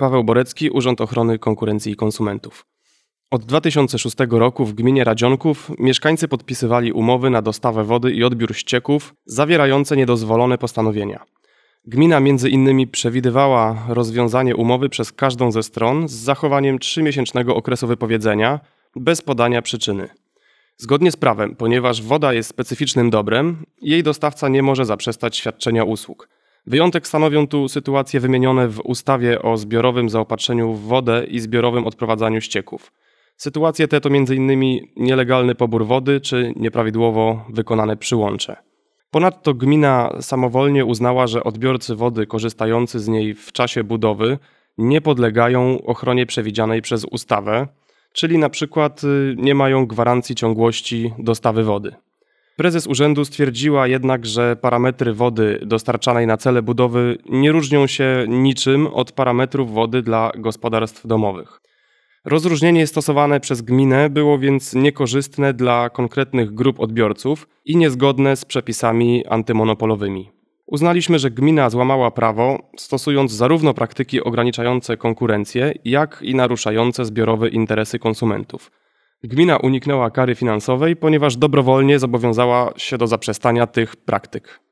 Paweł Borecki, Urząd Ochrony Konkurencji i Konsumentów. Od 2006 roku w gminie Radzionków mieszkańcy podpisywali umowy na dostawę wody i odbiór ścieków zawierające niedozwolone postanowienia. Gmina między innymi przewidywała rozwiązanie umowy przez każdą ze stron z zachowaniem 3-miesięcznego okresu wypowiedzenia bez podania przyczyny. Zgodnie z prawem, ponieważ woda jest specyficznym dobrem, jej dostawca nie może zaprzestać świadczenia usług. Wyjątek stanowią tu sytuacje wymienione w ustawie o zbiorowym zaopatrzeniu w wodę i zbiorowym odprowadzaniu ścieków. Sytuacje te to m.in. nielegalny pobór wody czy nieprawidłowo wykonane przyłącze. Ponadto gmina samowolnie uznała, że odbiorcy wody korzystający z niej w czasie budowy nie podlegają ochronie przewidzianej przez ustawę, czyli na przykład nie mają gwarancji ciągłości dostawy wody. Prezes urzędu stwierdziła jednak, że parametry wody dostarczanej na cele budowy nie różnią się niczym od parametrów wody dla gospodarstw domowych. Rozróżnienie stosowane przez gminę było więc niekorzystne dla konkretnych grup odbiorców i niezgodne z przepisami antymonopolowymi. Uznaliśmy, że gmina złamała prawo, stosując zarówno praktyki ograniczające konkurencję, jak i naruszające zbiorowe interesy konsumentów. Gmina uniknęła kary finansowej, ponieważ dobrowolnie zobowiązała się do zaprzestania tych praktyk.